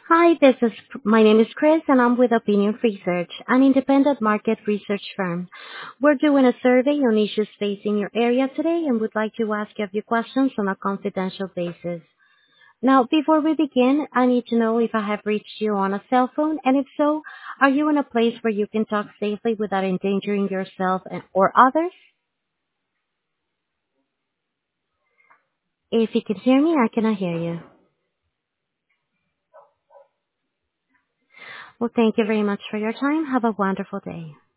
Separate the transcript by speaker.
Speaker 1: Hi, my name is Chris, and I'm with Opinion Research, an independent market research firm. We're doing a survey on issues facing your area today and would like to ask you a few questions on a confidential basis. Now, before we begin, I need to know if I have reached you on a cell phone, and if so, are you in a place where you can talk safely without endangering yourself or others? If you can hear me, I cannot hear you. Well, thank you very much for your time. Have a wonderful day.